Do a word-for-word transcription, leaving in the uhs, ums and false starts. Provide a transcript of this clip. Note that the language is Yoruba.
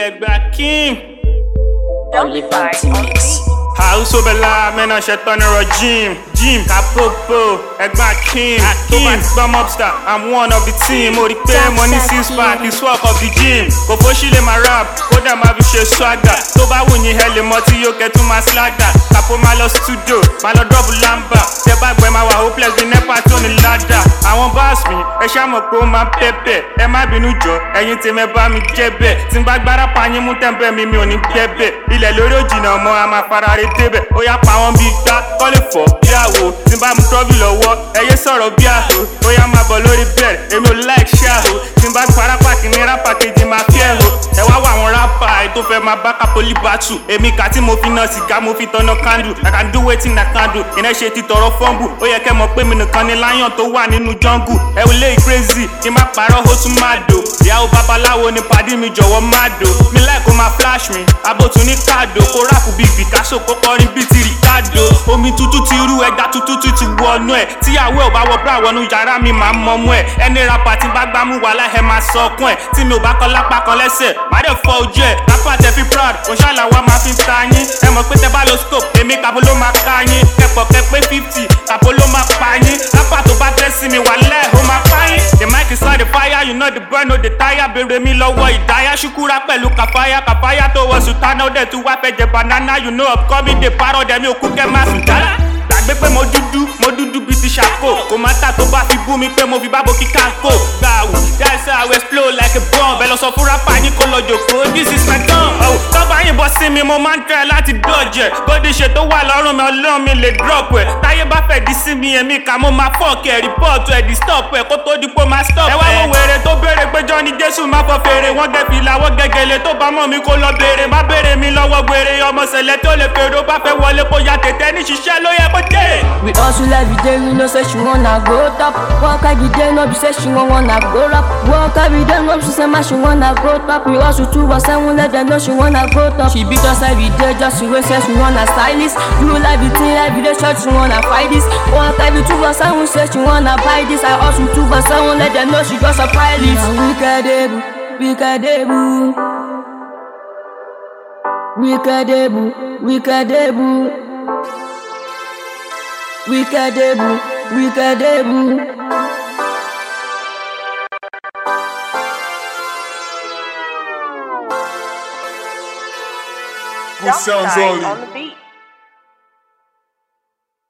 Egba Kim. Oliver Mix. House Obela, mena shetan rojim. Jim, Kapopo, Egba Kim. To my bum upstar, I'm one of the team. Ori pe money six pack, this work of the gym. Kofo shile my rap, koda ma fi she swagger. To ba wunyi hele moti yo ke to my slagger. Kapo ma lo studio, ma lo double lamba. Te ba gbe ma wa hopeless, the nepa to the ladder. Àwọn boss mi, ẹ ṣá mọ̀ pé ó máa pẹ́pẹ́. Ẹ má bínú jọ, ẹ̀yin tí mẹ bá mi jẹ́ bẹ́ẹ̀. Tí n bá gbára pa yín mú tẹ́ńpẹ́ mi, mi ò ní jẹ́ bẹ́ẹ̀. Ilẹ̀ lórí òjìnà ọmọ a máa fara re débẹ̀. Ó yá pa wọ́n bí gbá, kọ́lé fọ́ bí àwò. Tí n bá mu trọ́bì lọ́wọ́, ẹ yé sọ̀rọ̀ bí àhò. Ó yá máa bọ̀ lórí bẹ́ẹ̀, èmi ò like ṣáàhò. Tí n bá para pàkì ní rápà kejì máa fi ẹ̀hò. Ẹ wá wá àwọn rápà ẹ̀ tó fẹ́ máa bá Kapoli bátù. Èmi kà tí mo fi ná sìgá, mo fi tọ́nà candle. I can do wetin I can do. Iná ṣe ti tọrọ fọ́ǹbù. Ó yẹ kẹ́ mọ̀ pé mi nìkan ni lion tó wà nínú jungle. Ẹ wò lé crazy, kí n má parọ́ ó tún má dò. Ìyàwó babaláwo ni pàdí mi jọ̀wọ́ má dò. Mi láì kó máa flash mi, abótú ní káàdò. Kó ráàpù bíi Picasso, kó kọrin bíi ti Ricardo. Omi tútù ti rú, ẹja tútù ti wọnú ẹ̀. Tíyàwó ẹ̀ ò bá wọ bra wọnú yàrá mi máa mọ mú ẹ̀. Ẹni rapper tí bá gbámú wàhálà ẹ̀ máa sọkún ẹ̀. Tí mi ò bá kọ́ lápá kan lẹ́sẹ̀, má dẹ̀ fọ ojú ẹ̀. Rapper tẹ fi proud, kò ṣàlàwọ́ máa fi ta yín. Ẹ mọ̀ pé tẹ bá lo scope, èmi Kapo ló máa ká yín. Kẹ̀pọ̀ kẹ pé fifty, Kapo ló máa pa yín. Rapper tó bá tẹ́ sí mi wàhálà ẹ̀ ó máa pa yín. The mic is on the fire, you know the burn, no the tire. Bèrè mi lọ́wọ́ ìdáyà, ṣúkúrà pẹ̀lú kàfáyà. Kàfáyà tó wọ sùtánà, ó dẹ̀ tún wá fẹ́ jẹ banana. You know upcoming dey parọ́ dẹ̀ mi ò kú kẹ́ máa sùn jálá. Gbàgbé pé mo dúdú, mo dúdú bíi ti ṣàkó. Kò má tà tó bá fi bú mi pé mo fi bábo kíkà kó. Gbàwù, that's how I explode like a bomb. Ẹ lọ sọ fún rapper yín kó lọ jòkó, this is my gun. Tọ́ba yìnbọn sí mi, mo máa ń try láti dodge ẹ̀. Bódì ṣe tó wà lọ́rùn mi, ọlọ́run mi lè drop ẹ̀. Táyé bá fẹ́ di sí mi, èmi kà mo máa fọ́ọ̀kì ẹ̀, report ẹ̀, di stop ẹ̀, kó tó di pé máa stop ẹ̀. Ẹ wá wo wèrè tó béèrè pé Johnny Jésù máa fọ fèrè. Wọ́n gẹ fìlà, wọ́n gẹ́gẹ́lẹ́ tó bá mọ̀ mi kó lọ béèrè. Má béèrè mi lọ́wọ́ gbèrè, ọmọ sẹ̀lẹ̀ tó lè fèrè. Ó bá fẹ́ wọlé kó ya tètè ní ṣiṣẹ́ ló yẹ kó jèrè. We hustle every day, we know say she wanna go top. Work every day, no be say she won't wanna go rap. Work every day, no be say man she wanna go top. We hustle two or seven, let them know she wanna go top. She beat us every day, just to say she wanna stylist. Do everything every day, short she wanna fight this. Work every two or seven, say she wanna buy this. I hustle two or seven, let them know she just a pilot. Wicked able, wicked able, wicked able, wicked able. Wicked able, wicked able. Good sounds only.